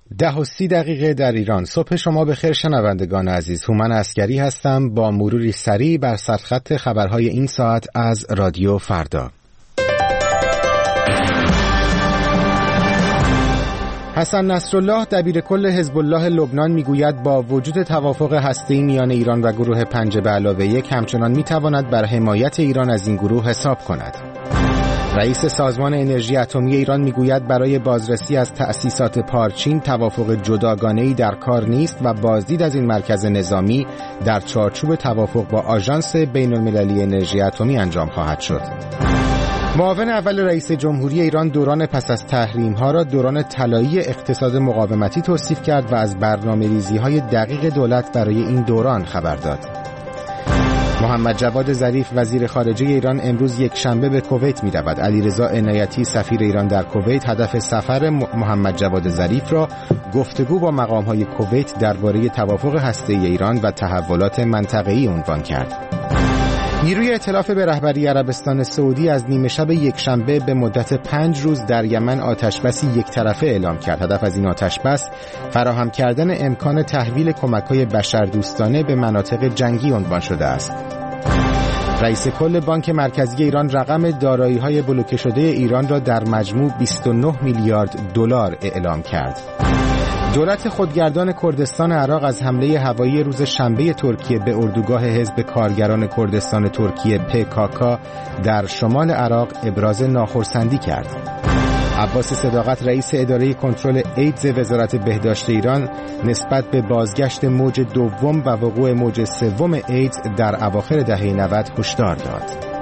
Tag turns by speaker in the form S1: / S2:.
S1: 10:30 در ایران. صبح شما بخیر شنوندگان عزیز. هومن عسگری هستم با مروری سریع بر سرخط خبرهای این ساعت از رادیو فردا. حسن نصرالله دبیرکل حزب الله لبنان میگوید با وجود توافق هسته‌ای میان ایران و گروه 5+1 همچنان میتواند بر حمایت ایران از این گروه حساب کند. رئیس سازمان انرژی اتمی ایران میگوید برای بازرسی از تأسیسات پارچین توافق جداگانه‌ای در کار نیست و بازدید از این مرکز نظامی در چارچوب توافق با آژانس بین‌المللی انرژی اتمی انجام خواهد شد. معاون اول رئیس جمهوری ایران دوران پس از تحریم‌ها را دوران طلایی اقتصاد مقاومتی توصیف کرد و از برنامه‌ریزی‌های دقیق دولت برای این دوران خبر داد. محمد جواد ظریف وزیر خارجه ایران امروز یک شنبه به کویت می‌رود. علیرضا عنایتی سفیر ایران در کویت هدف سفر محمد جواد ظریف را گفتگو با مقام‌های کویت درباره توافق هسته‌ای ایران و تحولات منطقه‌ای عنوان کرد. نیروی ائتلاف به رهبری عربستان سعودی از نیمه شب یک شنبه به مدت 5 روز در یمن آتشبسی یک طرفه اعلام کرد. هدف از این آتشبس فراهم کردن امکان تحویل کمک‌های بشردوستانه به مناطق جنگی عنوان شده است. رئیس کل بانک مرکزی ایران رقم دارایی‌های بلوکه شده ایران را در مجموع 29 میلیارد دلار اعلام کرد. دولت خودگردان کردستان عراق از حمله هوایی روز شنبه ترکیه به اردوگاه حزب کارگران کردستان ترکیه PKK در شمال عراق ابراز ناخرسندی کرد. عباس صداقت رئیس اداره کنترل ایدز وزارت بهداشت ایران نسبت به بازگشت موج دوم و وقوع موج سوم ایدز در اواخر دهه 90 هشدار داد.